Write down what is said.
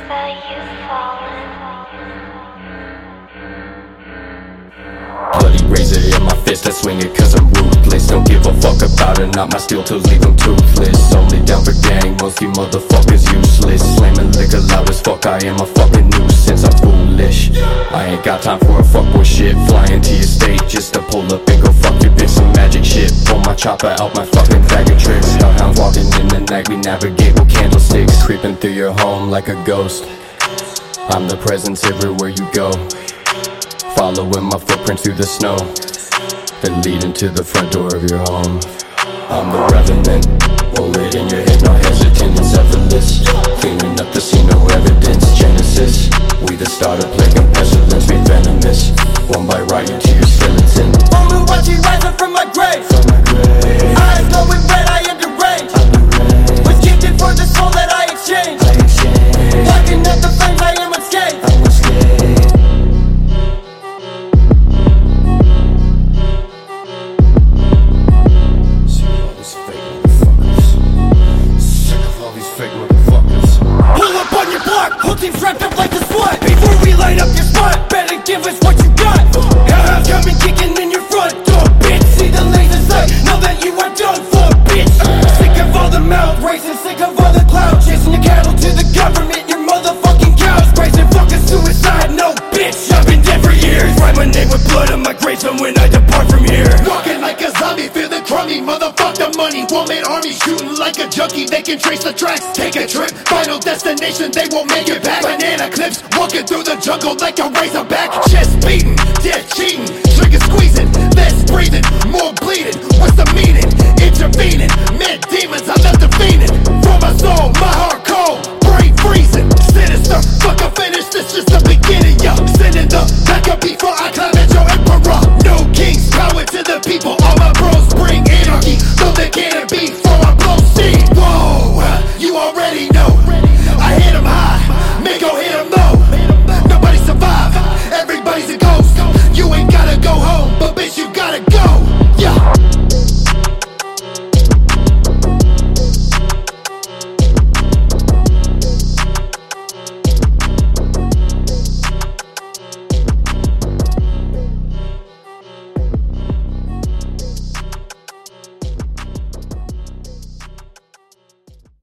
Bloody razor in my fist, I swing it cause I'm ruthless. Don't give a fuck about it, not my steel toes leave them toothless. Only down for gang, most you motherfuckers useless. Slamming liquor loud as fuck, I am a fucking nuisance, I'm foolish. I ain't got time for a fuckboy shit. Flying to your state just to pull up and go fuck your bitch. Some magic shit, pull my chopper out my fucking bag of tricks. Hellhounds walking in the night, we navigate with candlesticks. Creeping through your home like a ghost, I'm the presence everywhere you go. Following my footprints through the snow, then leading to the front door of your home. I'm the revenant, bullet in your head, no hesitant, it's effortless. Cleaning up the scene, no evidence, Genesis. We the starter, plague and pestilence, we venomous. One bite right into your skeleton. Only watching rising from my grave. Eyes glowing red, I am deranged. Was gifted for the soul that I exchanged. Blocking up the flames, I am unscathed. Pull up on your block, whole team strapped up like the SWAT. Before we light up your spot, better give us what you got. Hellhounds coming kicking in your front door, bitch. See the laser sight, know that you are done for, bitch. Sick of all the mouth racing, sick of all the clout chasing your cattle to the government, your motherfucking cows praising fucking suicide, no bitch. I've been dead for years, write my name with blood on my gravestone when I depart from here. Walking like a zombie, feeling crummy, motherfuck the money. One-man army shooting like a junkie, they can trace the tracks. Take a trip, final destination, they won't make it back. Banana clips, walking through the jungle like a razorback. Chest beating, death cheating, trigger squeezing, less breathing, more bleeding. What's the meaning? Intervening, mad demons, I'm